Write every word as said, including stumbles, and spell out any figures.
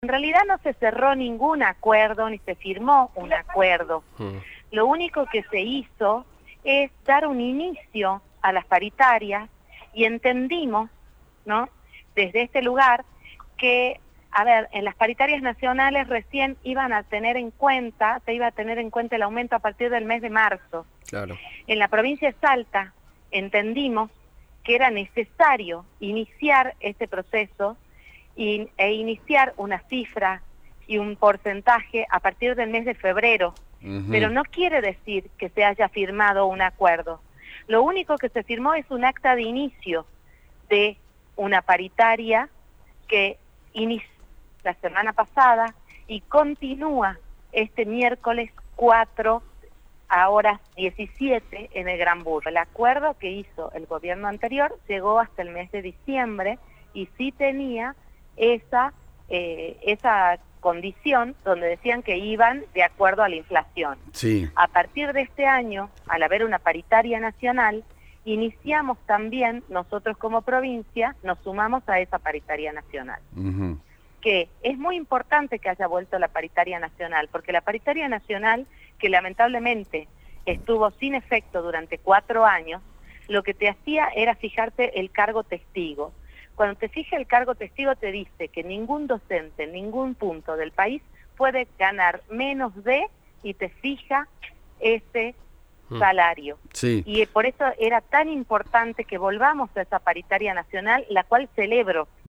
En realidad no se cerró ningún acuerdo ni se firmó un acuerdo. Mm. Lo único que se hizo es dar un inicio a las paritarias y entendimos, ¿no?, desde este lugar que, a ver, en las paritarias nacionales recién iban a tener en cuenta, se iba a tener en cuenta el aumento a partir del mes de marzo. Claro. En la provincia de Salta entendimos que era necesario iniciar este proceso y, e iniciar una cifra y un porcentaje a partir del mes de febrero. Uh-huh. Pero no quiere decir que se haya firmado un acuerdo. Lo único que se firmó es un acta de inicio de una paritaria que inició la semana pasada y continúa este miércoles cuatro a horas diecisiete en el Gran Burro. El acuerdo que hizo el gobierno anterior llegó hasta el mes de diciembre y sí tenía esa, eh, esa condición donde decían que iban de acuerdo a la inflación. Sí. A partir de este año, al haber una paritaria nacional, iniciamos también, nosotros como provincia, nos sumamos a esa paritaria nacional. Uh-huh. Que es muy importante que haya vuelto la paritaria nacional, porque la paritaria nacional, que lamentablemente estuvo sin efecto durante cuatro años, lo que te hacía era fijarte el cargo testigo. Cuando te fija el cargo testigo te dice que ningún docente en ningún punto del país puede ganar menos de, y te fija ese salario. Sí. Y por eso era tan importante que volvamos a esa paritaria nacional, la cual celebro.